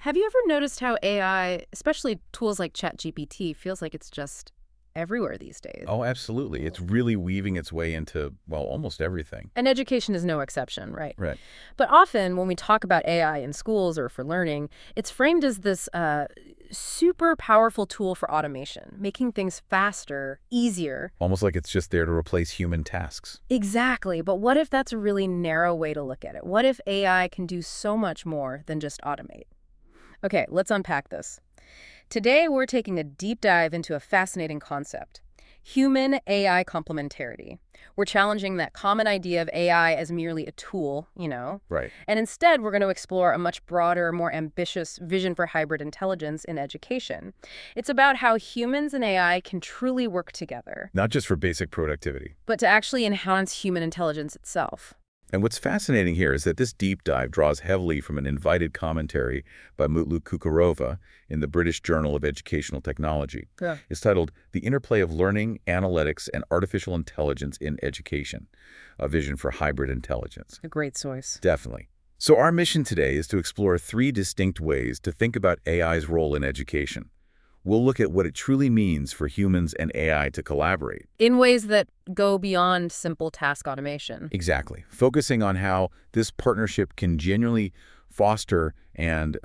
Have you ever noticed how AI, especially tools like ChatGPT, feels like it's just everywhere these days? Oh, absolutely. It's really weaving its way into, well, almost everything. And education is no exception, right? Right. But often when we talk about AI in schools or for learning, it's framed as this super powerful tool for automation, making things faster, easier. Almost like it's just there to replace human tasks. Exactly. But what if that's a really narrow way to look at it? What if AI can do so much more than just automate? Okay, let's unpack this. Today, we're taking a deep dive into a fascinating concept: human-AI complementarity. We're challenging that common idea of AI as merely a tool, Right. and instead we're going to explore a much broader, more ambitious vision for hybrid intelligence in education. It's about how humans and AI can truly work together, Not just for basic productivity. but to actually enhance human intelligence itself. And what's fascinating here is that this deep dive draws heavily from an invited commentary by Mutlu Kukarova in the British Journal of Educational Technology. Yeah. It's titled The Interplay of Learning, Analytics, and Artificial Intelligence in Education, a Vision for Hybrid Intelligence. A great choice. Definitely. So our mission today is to explore three distinct ways to think about AI's role in education. We'll look at what it truly means for humans and AI to collaborate. In ways that go beyond simple task automation. Exactly. Focusing on how this partnership can genuinely foster and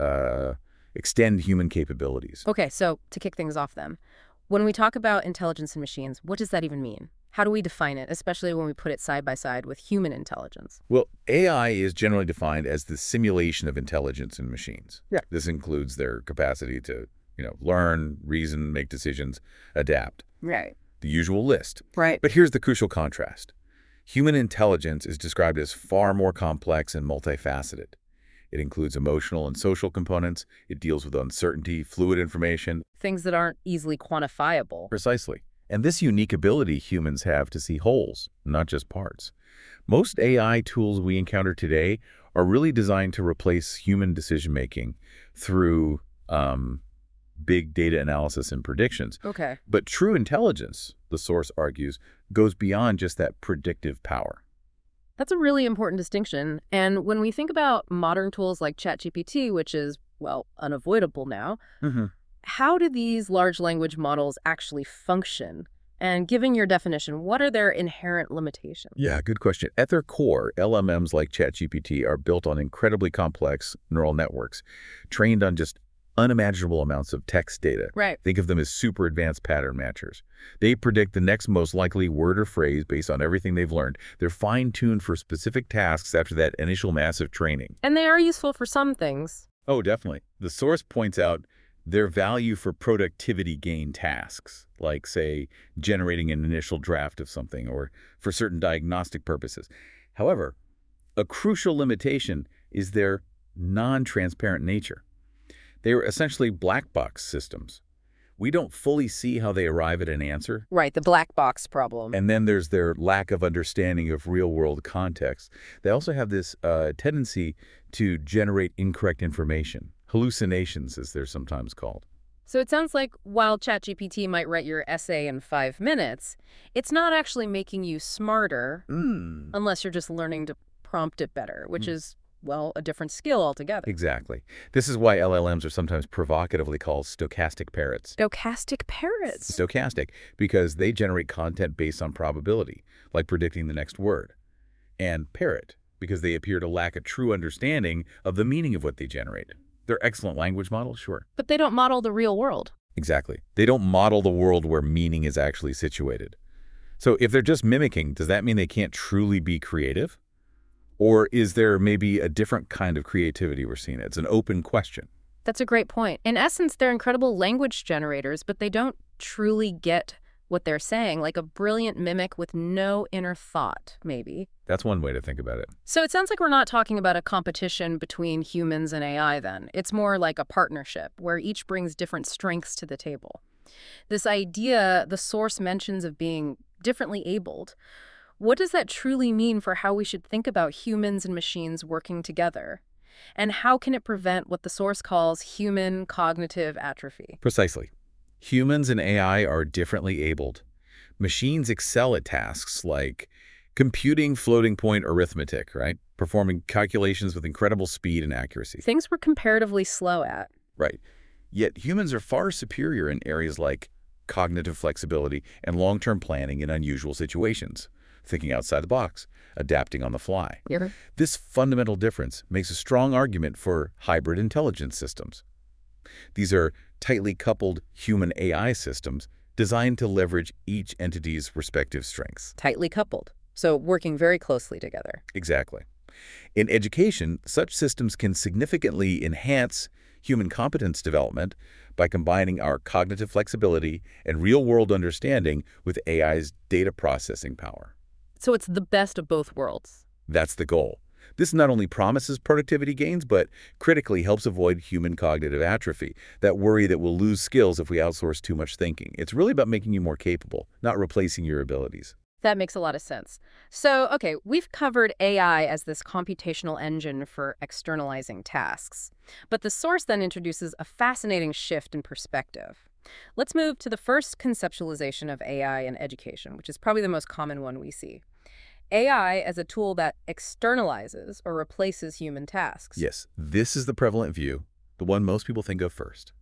extend human capabilities. Okay, so to kick things off then, when we talk about intelligence in machines, what does that even mean? How do we define it, especially when we put it side by side with human intelligence? Well, AI is generally defined as the simulation of intelligence in machines. Yeah. This includes their capacity to, learn, reason, make decisions, adapt. Right. The usual list. Right. But here's the crucial contrast. Human intelligence is described as far more complex and multifaceted. It includes emotional and social components. It deals with uncertainty, fluid information. Things that aren't easily quantifiable. Precisely. And this unique ability humans have to see wholes, not just parts. Most AI tools we encounter today are really designed to replace human decision-making through big data analysis and predictions. Okay. But true intelligence, the source argues, goes beyond just that predictive power. That's a really important distinction. And when we think about modern tools like ChatGPT, which is, well, unavoidable now, how do these large language models actually function? And given your definition, what are their inherent limitations? Yeah, good question. At their core, LMMs like ChatGPT are built on incredibly complex neural networks, trained on just unimaginable amounts of text data. Right. Think of them as super advanced pattern matchers. They predict the next most likely word or phrase based on everything they've learned. They're fine-tuned for specific tasks after that initial massive training. And they are useful for some things. Oh, definitely. The source points out their value for productivity gain tasks, like, say, generating an initial draft of something or for certain diagnostic purposes. However, a crucial limitation is their non-transparent nature. They are essentially black box systems. We don't fully see how they arrive at an answer. Right, the black box problem. And then there's their lack of understanding of real-world context. They also have this tendency to generate incorrect information. Hallucinations, as they're sometimes called. So it sounds like while ChatGPT might write your essay in 5 minutes, it's not actually making you smarter unless you're just learning to prompt it better, which is, well, a different skill altogether. Exactly. This is why LLMs are sometimes provocatively called stochastic parrots. Stochastic parrots. Stochastic, because they generate content based on probability, like predicting the next word. And parrot, because they appear to lack a true understanding of the meaning of what they generate. They're excellent language models, sure. But they don't model the real world. Exactly. They don't model the world where meaning is actually situated. So if they're just mimicking, does that mean they can't truly be creative? Or is there maybe a different kind of creativity we're seeing? It's an open question. That's a great point. In essence, they're incredible language generators, but they don't truly get what they're saying, like a brilliant mimic with no inner thought, maybe. That's one way to think about it. So it sounds like we're not talking about a competition between humans and AI then. It's more like a partnership where each brings different strengths to the table. This idea the source mentions of being differently abled, what does that truly mean for how we should think about humans and machines working together? And how can it prevent what the source calls human cognitive atrophy? Precisely. Humans and AI are differently abled. Machines excel at tasks like Computing floating point arithmetic, right? Performing calculations with incredible speed and accuracy. Things we're comparatively slow at. Right. Yet humans are far superior in areas like cognitive flexibility and long-term planning in unusual situations, thinking outside the box, adapting on the fly. Yeah. This fundamental difference makes a strong argument for hybrid intelligence systems. These are tightly coupled human AI systems designed to leverage each entity's respective strengths. Tightly coupled. So working very closely together. Exactly. In education, such systems can significantly enhance human competence development by combining our cognitive flexibility and real-world understanding with AI's data processing power. So it's the best of both worlds. That's the goal. This not only promises productivity gains, but critically helps avoid human cognitive atrophy, that worry that we'll lose skills if we outsource too much thinking. It's really about making you more capable, not replacing your abilities. That makes a lot of sense. So, okay, we've covered AI as this computational engine for externalizing tasks. But the source then introduces a fascinating shift in perspective. Let's move to the first conceptualization of AI in education, which is probably the most common one we see. AI as a tool that externalizes or replaces human tasks. Yes, this is the prevalent view, the one most people think of first.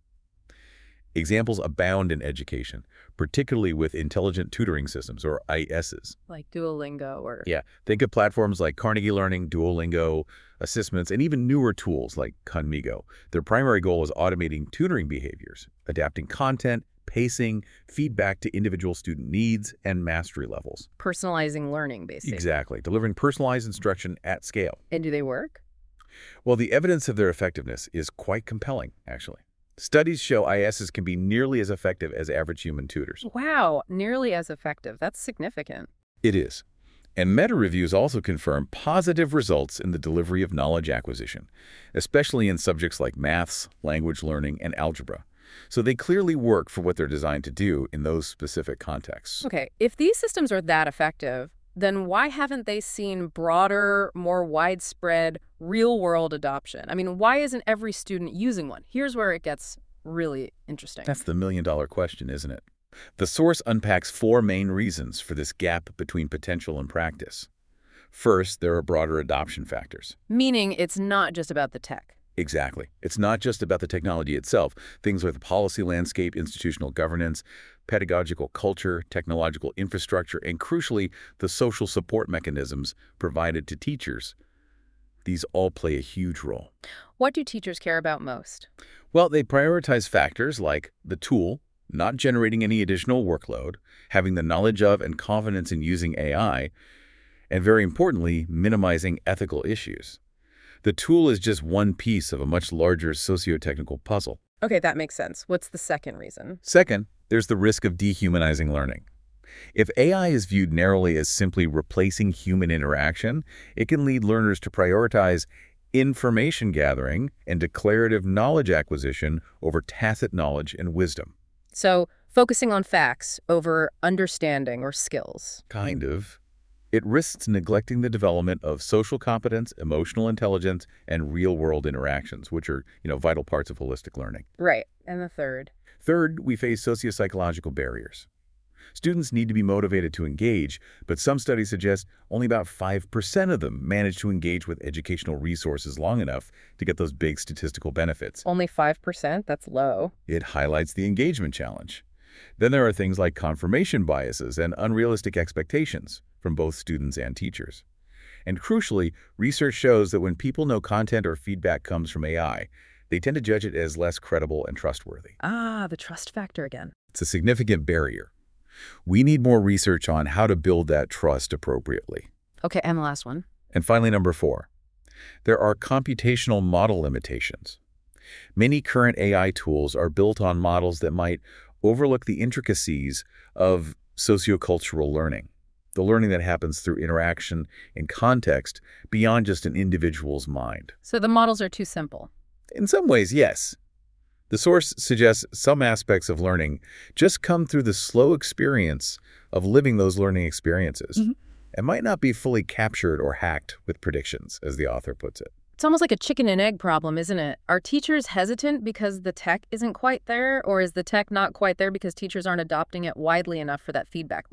Examples abound in education, particularly with intelligent tutoring systems, or ISs. Like Duolingo or... Yeah, think of platforms like Carnegie Learning, Duolingo, Assessments, and even newer tools like Khanmigo. Their primary goal is automating tutoring behaviors, adapting content, pacing, feedback to individual student needs, and mastery levels. Personalizing learning, basically. Exactly, delivering personalized instruction at scale. And do they work? Well, the evidence of their effectiveness is quite compelling, actually. Studies show ISs can be nearly as effective as average human tutors. Wow, nearly as effective. That's significant. It is. And meta-reviews also confirm positive results in the delivery of knowledge acquisition, especially in subjects like maths, language learning, and algebra. So they clearly work for what they're designed to do in those specific contexts. Okay, if these systems are that effective, then why haven't they seen broader, more widespread, real-world adoption? I mean, why isn't every student using one? Here's where it gets really interesting. That's the million-dollar question, isn't it? The source unpacks 4 main reasons for this gap between potential and practice. First, there are broader adoption factors. Meaning it's not just about the tech. Exactly. It's not just about the technology itself. Things like the policy landscape, institutional governance, pedagogical culture, technological infrastructure, and crucially, the social support mechanisms provided to teachers. These all play a huge role. What do teachers care about most? Well, they prioritize factors like the tool, not generating any additional workload, having the knowledge of and confidence in using AI, and very importantly, minimizing ethical issues. The tool is just one piece of a much larger socio-technical puzzle. Okay, that makes sense. What's the second reason? Second, there's the risk of dehumanizing learning. If AI is viewed narrowly as simply replacing human interaction, it can lead learners to prioritize information gathering and declarative knowledge acquisition over tacit knowledge and wisdom. So, focusing on facts over understanding or skills. Kind of. It risks neglecting the development of social competence, emotional intelligence, and real-world interactions, which are, vital parts of holistic learning. Right. And the third? Third, we face socio-psychological barriers. Students need to be motivated to engage, but some studies suggest only about 5% of them manage to engage with educational resources long enough to get those big statistical benefits. Only 5%? That's low. It highlights the engagement challenge. Then there are things like confirmation biases and unrealistic expectations from both students and teachers. And crucially, research shows that when people know content or feedback comes from AI, they tend to judge it as less credible and trustworthy. Ah, the trust factor again. It's a significant barrier. We need more research on how to build that trust appropriately. Okay, and the last one. And finally, number 4. There are computational model limitations. Many current AI tools are built on models that might overlook the intricacies of sociocultural learning, the learning that happens through interaction and context beyond just an individual's mind. So the models are too simple. In some ways, yes. The source suggests some aspects of learning just come through the slow experience of living those learning experiences and might not be fully captured or hacked with predictions, as the author puts it. It's almost like a chicken and egg problem, isn't it? Are teachers hesitant because the tech isn't quite there, or is the tech not quite there because teachers aren't adopting it widely enough for that feedback loop?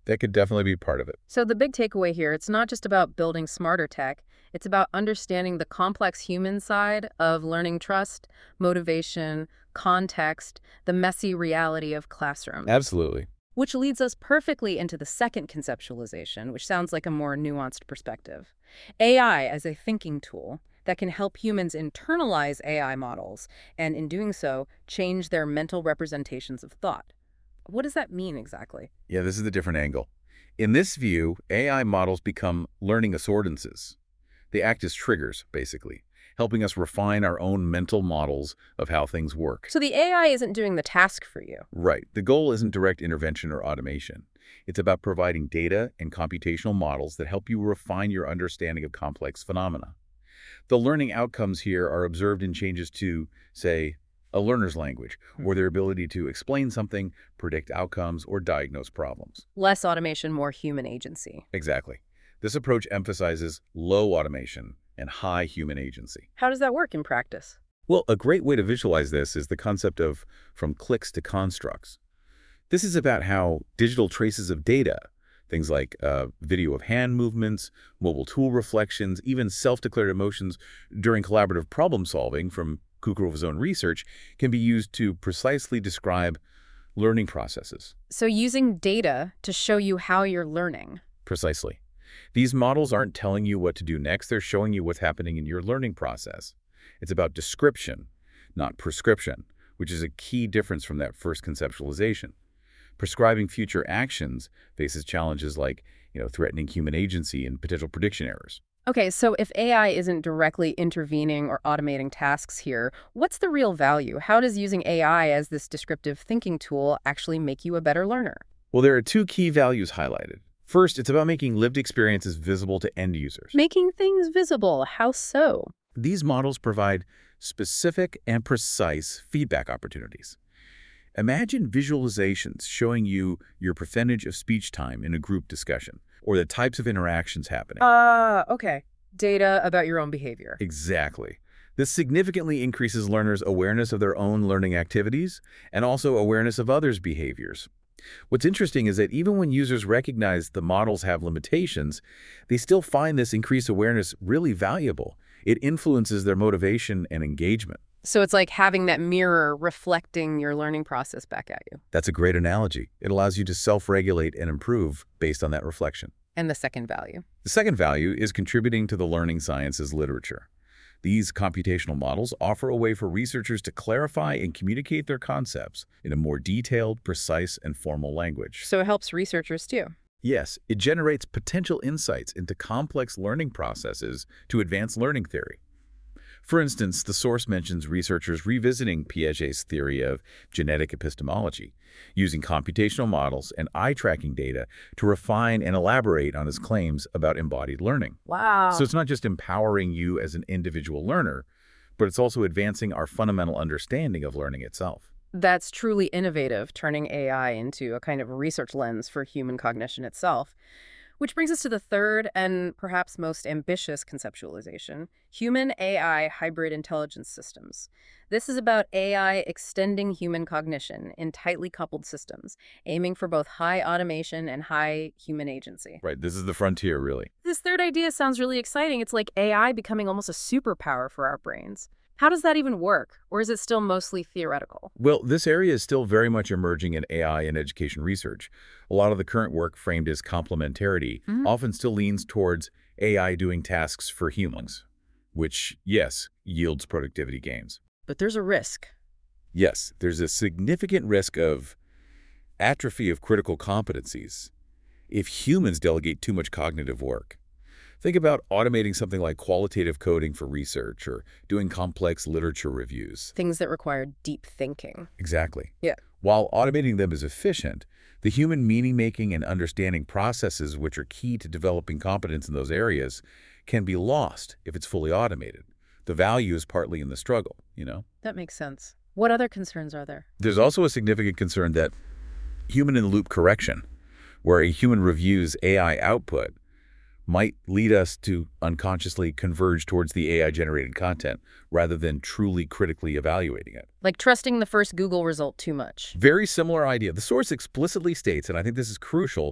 That could definitely be part of it. So the big takeaway here, it's not just about building smarter tech, it's about understanding the complex human side of learning trust, motivation, context, the messy reality of classrooms. Absolutely. Which leads us perfectly into the second conceptualization, which sounds like a more nuanced perspective. AI as a thinking tool that can help humans internalize AI models, and in doing so, change their mental representations of thought. What does that mean exactly? Yeah, this is the different angle. In this view, AI models become learning assordances. They act as triggers, basically, helping us refine our own mental models of how things work. So the AI isn't doing the task for you. Right. The goal isn't direct intervention or automation. It's about providing data and computational models that help you refine your understanding of complex phenomena. The learning outcomes here are observed in changes to, say, a learner's language, or their ability to explain something, predict outcomes, or diagnose problems. Less automation, more human agency. Exactly. This approach emphasizes low automation and high human agency. How does that work in practice? Well, a great way to visualize this is the concept of from clicks to constructs. This is about how digital traces of data, things like video of hand movements, mobile tool reflections, even self-declared emotions during collaborative problem solving from Kukarova's own research, can be used to precisely describe learning processes. So using data to show you how you're learning. Precisely. These models aren't telling you what to do next, they're showing you what's happening in your learning process. It's about description, not prescription, which is a key difference from that first conceptualization. Prescribing future actions faces challenges like, threatening human agency and potential prediction errors. Okay, so if AI isn't directly intervening or automating tasks here, what's the real value? How does using AI as this descriptive thinking tool actually make you a better learner? Well, there are two key values highlighted. First, it's about making lived experiences visible to end users. Making things visible, how so? These models provide specific and precise feedback opportunities. Imagine visualizations showing you your percentage of speech time in a group discussion, or the types of interactions happening. Okay. Data about your own behavior. Exactly. This significantly increases learners' awareness of their own learning activities and also awareness of others' behaviors. What's interesting is that even when users recognize the models have limitations, they still find this increased awareness really valuable. It influences their motivation and engagement. So it's like having that mirror reflecting your learning process back at you. That's a great analogy. It allows you to self-regulate and improve based on that reflection. And the second value. The second value is contributing to the learning sciences literature. These computational models offer a way for researchers to clarify and communicate their concepts in a more detailed, precise, and formal language. So it helps researchers too. Yes, it generates potential insights into complex learning processes to advance learning theory. For instance, the source mentions researchers revisiting Piaget's theory of genetic epistemology, using computational models and eye-tracking data to refine and elaborate on his claims about embodied learning. Wow. So it's not just empowering you as an individual learner, but it's also advancing our fundamental understanding of learning itself. That's truly innovative, turning AI into a kind of research lens for human cognition itself. Which brings us to the third and perhaps most ambitious conceptualization, human-AI hybrid intelligence systems. This is about AI extending human cognition in tightly coupled systems, aiming for both high automation and high human agency. Right, this is the frontier, really. This third idea sounds really exciting. It's like AI becoming almost a superpower for our brains. How does that even work? Or is it still mostly theoretical? Well, this area is still very much emerging in AI and education research. A lot of the current work framed as complementarity often still leans towards AI doing tasks for humans, which, yes, yields productivity gains. But there's a risk. Yes, there's a significant risk of atrophy of critical competencies if humans delegate too much cognitive work. Think about automating something like qualitative coding for research or doing complex literature reviews. Things that require deep thinking. Exactly. Yeah. While automating them is efficient, the human meaning-making and understanding processes which are key to developing competence in those areas can be lost if it's fully automated. The value is partly in the struggle, That makes sense. What other concerns are there? There's also a significant concern that human-in-the-loop correction, where a human reviews AI output, might lead us to unconsciously converge towards the AI-generated content rather than truly critically evaluating it. Like trusting the first Google result too much. Very similar idea. The source explicitly states, and I think this is crucial,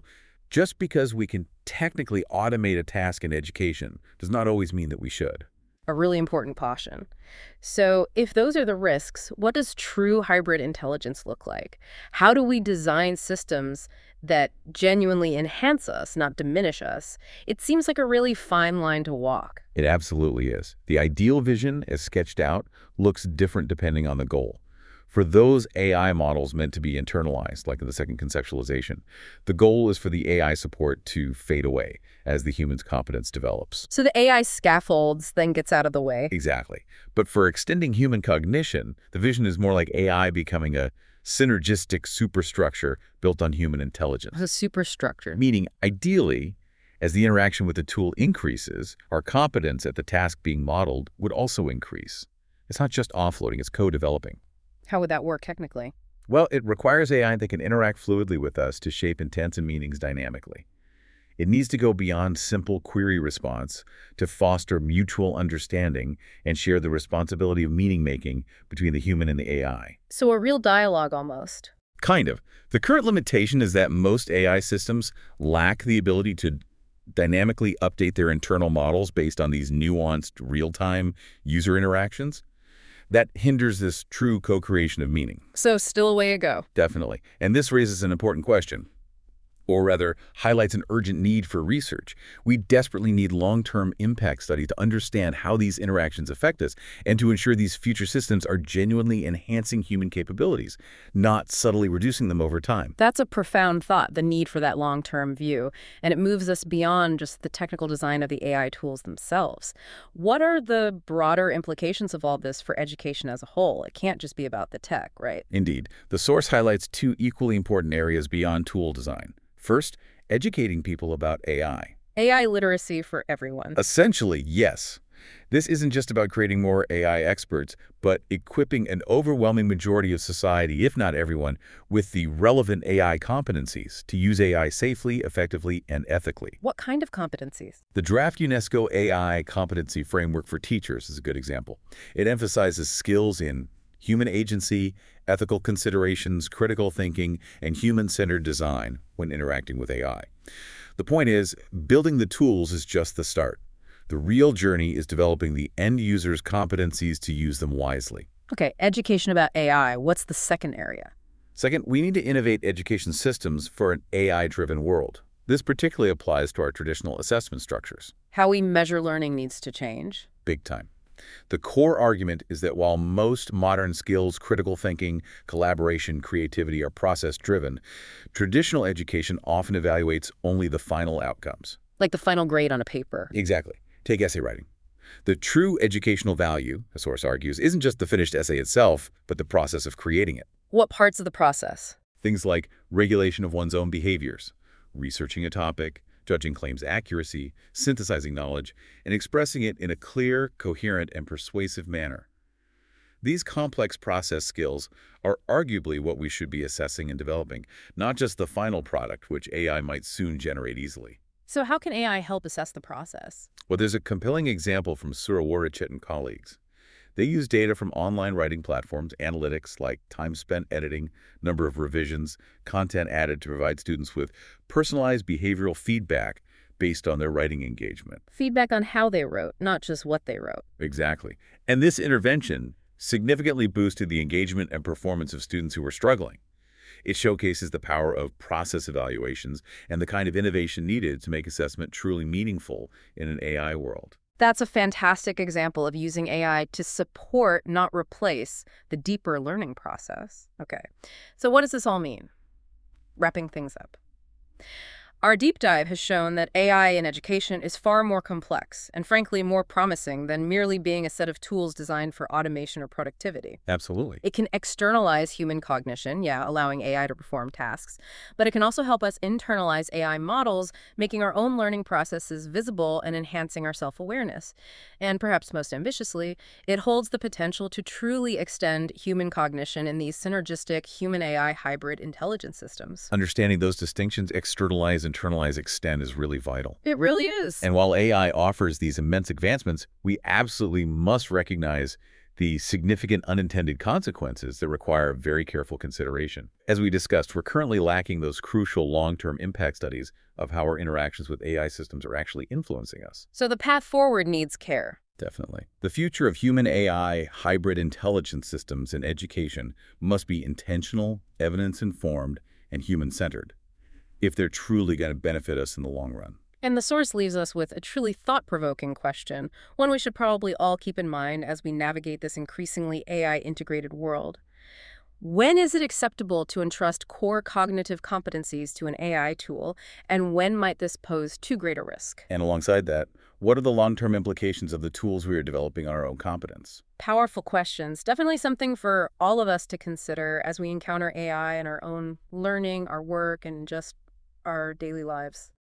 Just because we can technically automate a task in education does not always mean that we should. A really important caution. So if those are the risks, what does true hybrid intelligence look like? How do we design systems that genuinely enhance us, not diminish us? It seems like a really fine line to walk. It absolutely is. The ideal vision, as sketched out, looks different depending on the goal. For those AI models meant to be internalized, like in the second conceptualization, the goal is for the AI support to fade away as the human's competence develops. So the AI scaffolds, then gets out of the way. Exactly. But for extending human cognition, the vision is more like AI becoming a synergistic superstructure built on human intelligence. A superstructure. Meaning, ideally, as the interaction with the tool increases, our competence at the task being modeled would also increase. It's not just offloading, it's co-developing. How would that work technically? Well, it requires AI that can interact fluidly with us to shape intents and meanings dynamically. It needs to go beyond simple query response to foster mutual understanding and share the responsibility of meaning-making between the human and the AI. So a real dialogue almost. Kind of. The current limitation is that most AI systems lack the ability to dynamically update their internal models based on these nuanced, real-time user interactions. That hinders this true co-creation of meaning. So still a way to go. Definitely. And this raises an important question, or rather highlights an urgent need for research. We desperately need long-term impact study to understand how these interactions affect us and to ensure these future systems are genuinely enhancing human capabilities, not subtly reducing them over time. That's a profound thought, the need for that long-term view, and it moves us beyond just the technical design of the AI tools themselves. What are the broader implications of all this for education as a whole? It can't just be about the tech, right? Indeed. The source highlights two equally important areas beyond tool design. First, educating people about AI. AI literacy for everyone. Essentially, yes. This isn't just about creating more AI experts, but equipping an overwhelming majority of society, if not everyone, with the relevant AI competencies to use AI safely, effectively, and ethically. What kind of competencies? The draft UNESCO AI Competency Framework for Teachers is a good example. It emphasizes skills in human agency, ethical considerations, critical thinking, and human-centered design when interacting with AI. The point is, building the tools is just the start. The real journey is developing the end user's competencies to use them wisely. Okay, education about AI. What's the second area? Second, we need to innovate education systems for an AI-driven world. This particularly applies to our traditional assessment structures. How we measure learning needs to change. Big time. The core argument is that while most modern skills, critical thinking, collaboration, creativity are process-driven, traditional education often evaluates only the final outcomes. Like the final grade on a paper. Exactly. Take essay writing. The true educational value, the source argues, isn't just the finished essay itself, but the process of creating it. What parts of the process? Things like regulation of one's own behaviors, researching a topic, judging claims' accuracy, synthesizing knowledge, and expressing it in a clear, coherent, and persuasive manner. These complex process skills are arguably what we should be assessing and developing, not just the final product, which AI might soon generate easily. So how can AI help assess the process? Well, there's a compelling example from Surawarachit and colleagues. They use data from online writing platforms, analytics like time spent editing, number of revisions, content added to provide students with personalized behavioral feedback based on their writing engagement. Feedback on how they wrote, not just what they wrote. Exactly. And this intervention significantly boosted the engagement and performance of students who were struggling. It showcases the power of process evaluations and the kind of innovation needed to make assessment truly meaningful in an AI world. That's a fantastic example of using AI to support, not replace, the deeper learning process. Okay, so what does this all mean? Wrapping things up. Our deep dive has shown that AI in education is far more complex and, frankly, more promising than merely being a set of tools designed for automation or productivity. Absolutely. It can externalize human cognition, allowing AI to perform tasks, but it can also help us internalize AI models, making our own learning processes visible and enhancing our self-awareness. And perhaps most ambitiously, it holds the potential to truly extend human cognition in these synergistic human-AI hybrid intelligence systems. Understanding those distinctions, externalize, internalize, extend, is really vital. It really is. And while AI offers these immense advancements, we absolutely must recognize the significant unintended consequences that require very careful consideration. As we discussed, we're currently lacking those crucial long-term impact studies of how our interactions with AI systems are actually influencing us. So the path forward needs care. Definitely. The future of human-AI hybrid intelligence systems in education must be intentional, evidence-informed, and human-centered if they're truly going to benefit us in the long run. And the source leaves us with a truly thought-provoking question, one we should probably all keep in mind as we navigate this increasingly AI-integrated world. When is it acceptable to entrust core cognitive competencies to an AI tool, and when might this pose too great a risk? And alongside that, what are the long-term implications of the tools we are developing on our own competence? Powerful questions. Definitely something for all of us to consider as we encounter AI in our own learning, our work, and just our daily lives.